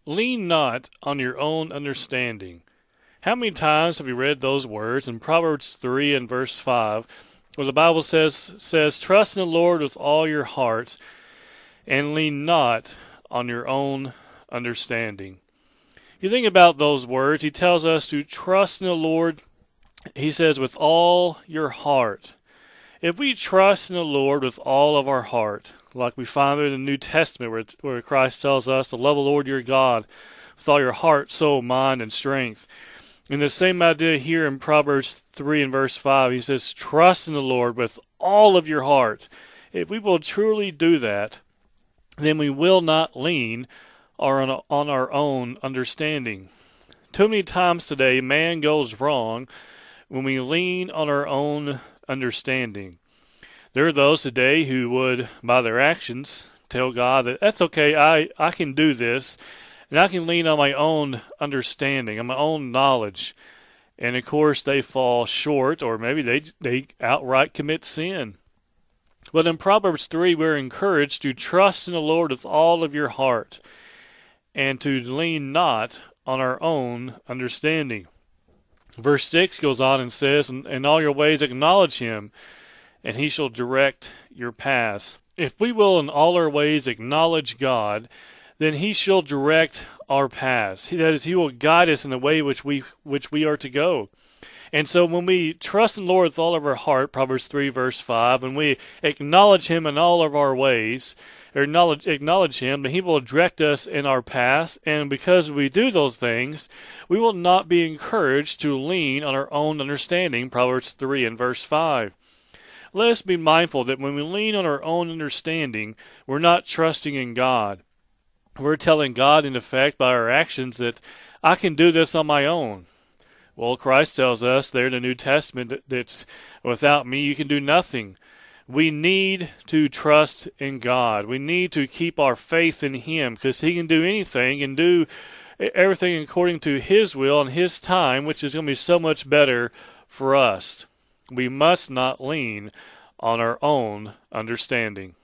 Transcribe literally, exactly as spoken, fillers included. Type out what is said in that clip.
Lean not on your own understanding. How many times have we read those words in Proverbs three and verse five, where the Bible says, says, trust in the Lord with all your heart and lean not on your own understanding. You think about those words, he tells us to trust in the Lord, he says, with all your heart. If we trust in the Lord with all of our heart, like we find in the New Testament where, where Christ tells us to love the Lord your God with all your heart, soul, mind, and strength. And the same idea here in Proverbs three and verse five, he says, trust in the Lord with all of your heart. If we will truly do that, then we will not lean on our own understanding. Too many times today, man goes wrong when we lean on our own understanding. There are those today who would, by their actions, tell God that that's okay, I, I can do this, and I can lean on my own understanding, on my own knowledge. And of course, they fall short, or maybe they they outright commit sin. But in Proverbs three, we're encouraged to trust in the Lord with all of your heart, and to lean not on our own understanding. Verse six goes on and says, in all your ways acknowledge him, and he shall direct your paths. If we will in all our ways acknowledge God, then he shall direct our paths. That is, he will guide us in the way which we which we are to go. And so when we trust in the Lord with all of our heart, Proverbs three verse five, and we acknowledge him in all of our ways, or acknowledge, acknowledge him, then he will direct us in our paths. And because we do those things, we will not be encouraged to lean on our own understanding, Proverbs three and verse five. Let us be mindful that when we lean on our own understanding, we're not trusting in God. We're telling God, in effect, by our actions that I can do this on my own. Well, Christ tells us there in the New Testament that, that without me you can do nothing. We need to trust in God. We need to keep our faith in him, because he can do anything and do everything according to his will and his time, which is going to be so much better for us. We must not lean on our own understanding.